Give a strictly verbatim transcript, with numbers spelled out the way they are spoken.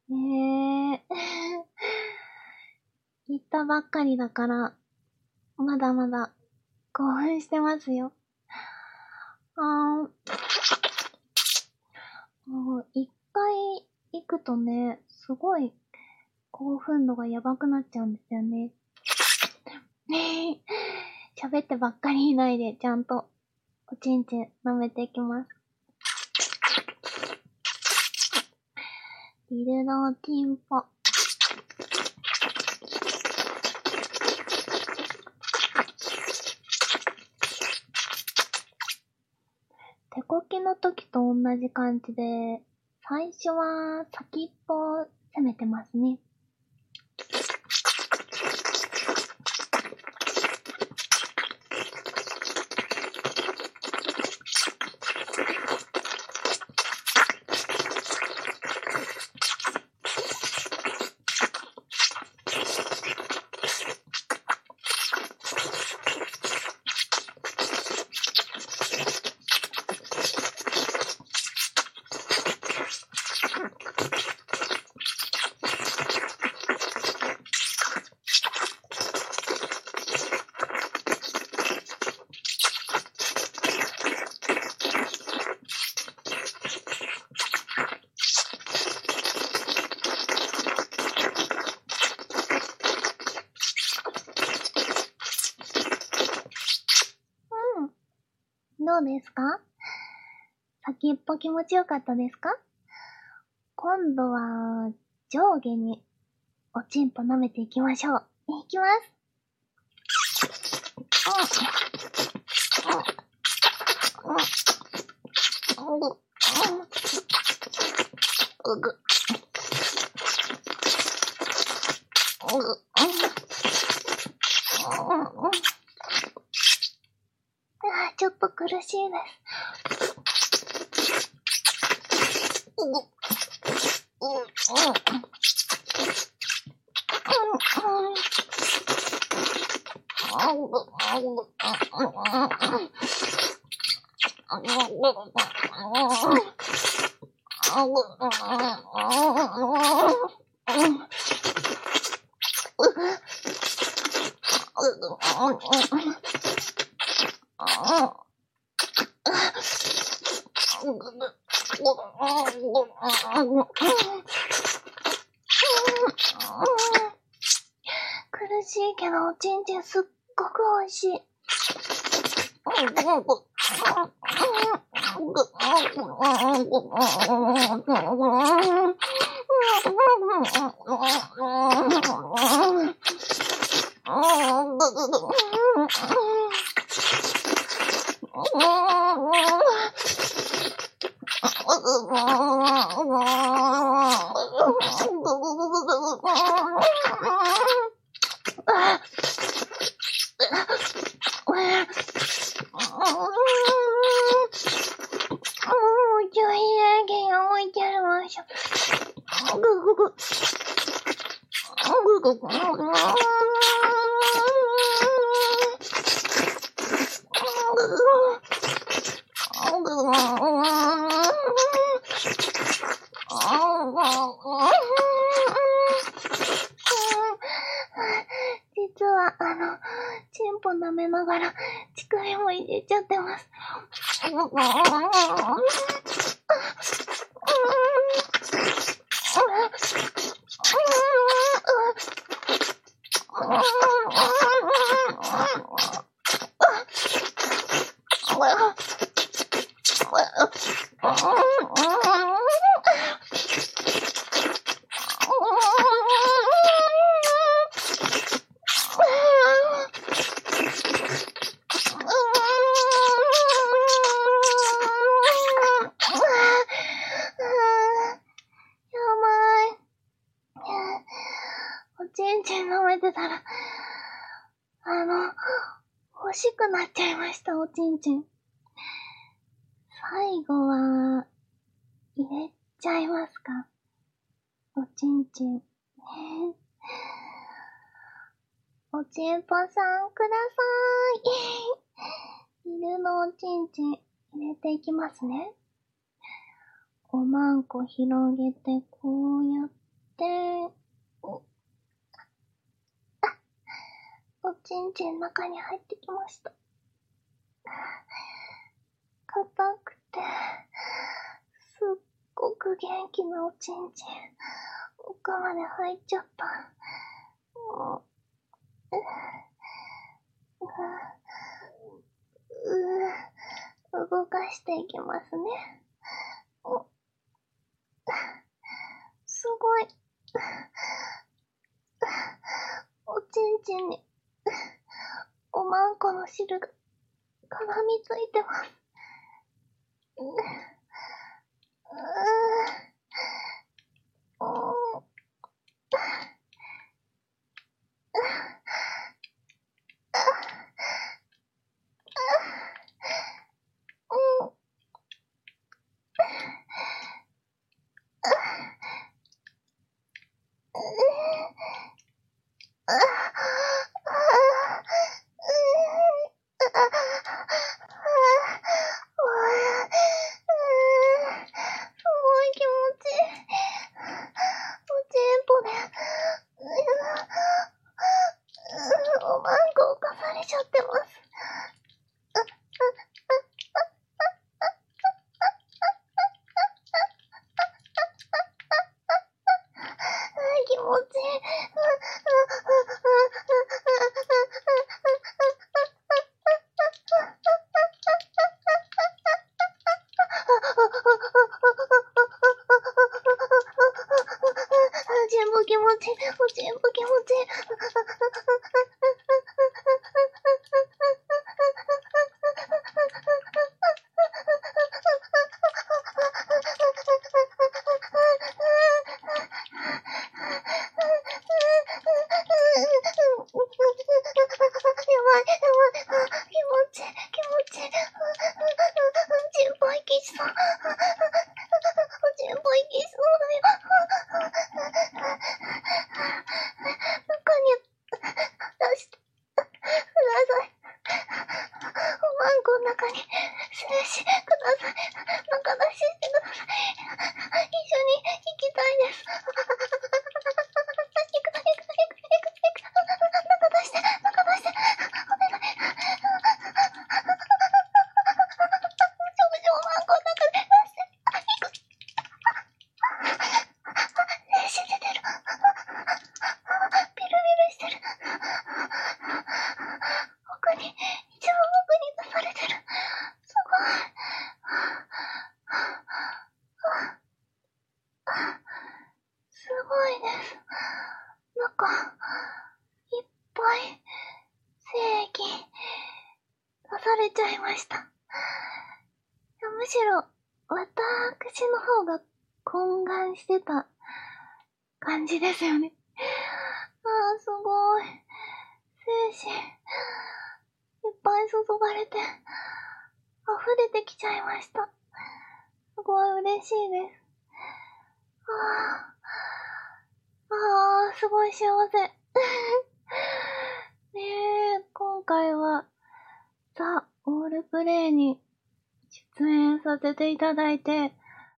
ねえ。行ったばっかりだから、まだまだ興奮してますよ。あー、もう一回行くとね、すごい興奮度がやばくなっちゃうんですよね。ねえ。喋ってばっかりいないで、ちゃんとおちんちん舐めていきます。ビルドーチンポ。手こきの時と同じ感じで、最初は先っぽを攻めてますね。どうですか？先っぽ気持ちよかったですか？今度は上下におちんぽ舐めていきましょう。いきます。うぐ。ちょっと苦しいです。苦しいけどおちんちんすっごく美味しい。実はあのチンポ舐めながら乳首も入れちゃってます。舐めてたら、あの、欲しくなっちゃいました、おちんちん。最後は、入れちゃいますか？おちんちん。おちんぽさんください。犬のおちんちん入れていきますね。おまんこ広げてこうやっんちん中に入ってきました。硬くて、すっごく元気なおちんちん、奥まで入っちゃった。ううう動かしていきますね。すごい。おちんちんに、おまんこの汁が絡みついてます。ううう気持ちいい。おちんぽ気持ちいい。むしろ、私の方が懇願してた感じですよね。ああ、すごい。精子、いっぱい注がれて、溢れてきちゃいました。すごい嬉しいです。ああ、ああ、すごい幸せ。ねえ、今回は、ザ・オールプレイに出演させていただいて、